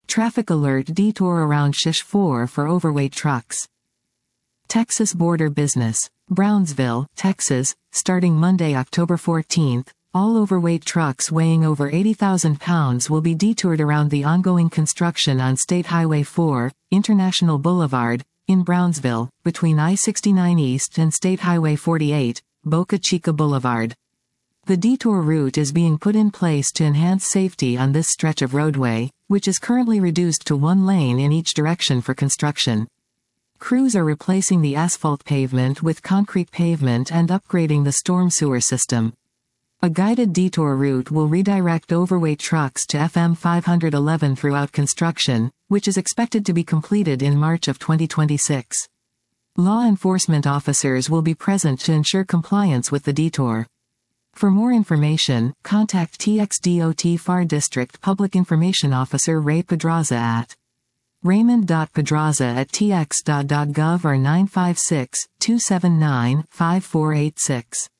Traffic alert detour around Shish 4 for overweight trucks. Texas border business. Brownsville, Texas, starting Monday, October 14th, all overweight trucks weighing over 80,000 pounds will be detoured around the ongoing construction on State Highway 4, International Boulevard, in Brownsville, between I-69 East and State Highway 48, Boca Chica Boulevard. The detour route is being put in place to enhance safety on this stretch of roadway, which is currently reduced to one lane in each direction for construction. Crews are replacing the asphalt pavement with concrete pavement and upgrading the storm sewer system. A guided detour route will redirect overweight trucks to FM 511 throughout construction, which is expected to be completed in March of 2026. Law enforcement officers will be present to ensure compliance with the detour. For more information, contact TXDOT FAR District Public Information Officer Ray Pedraza at raymond.pedraza@tx.gov or 956-279-5486.